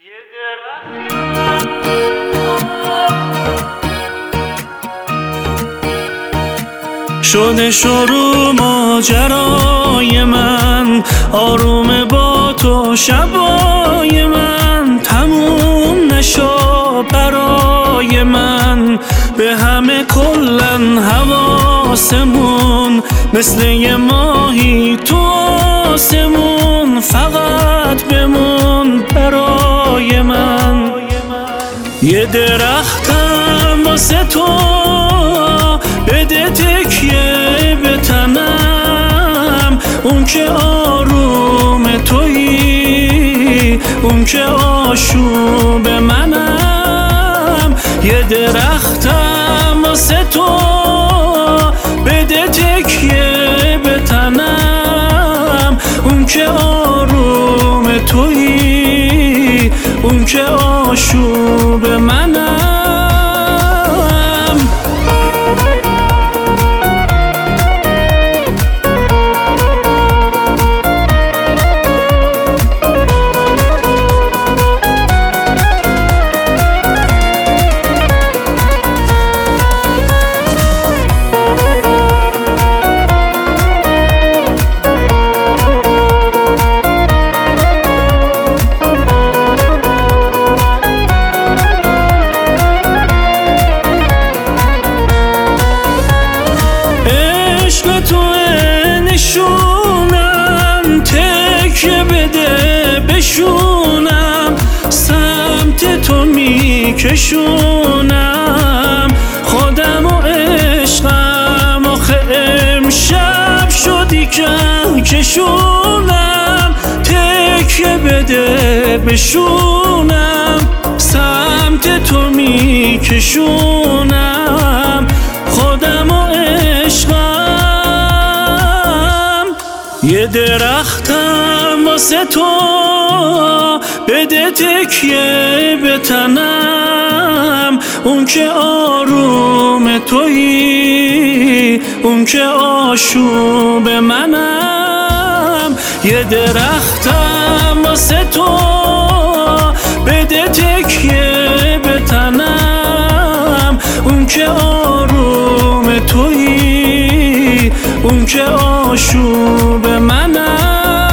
شده شروع ماجرای من، آروم با تو شبای من، تموم نشو برای من. به همه کلن حواسمون، مثل یه ماهی تو آسمون، فقط بمون برای من. یه درختم واسه تو، بده تکیه به تنم، اون که آروم تویی، اون که آشوب منم. یه درختم واسه تو، بده تکیه به تنم، اون که آروم تویی، اون که آشوب منم. نشونم تکیه بده بشونم، سمت تو میکشونم خودم و عشقم. آخه امشب شدی کشونم، تکیه بده بشونم، سمت تو میکشونم خودم و عشقم. یه درختم واسه تو، بده تکیه به تنم، اون که آروم تویی، اون که آشوب منم. یه درختم واسه تو، بده تکیه به تنم، اون که آروم تویی، اون که آشوب منم.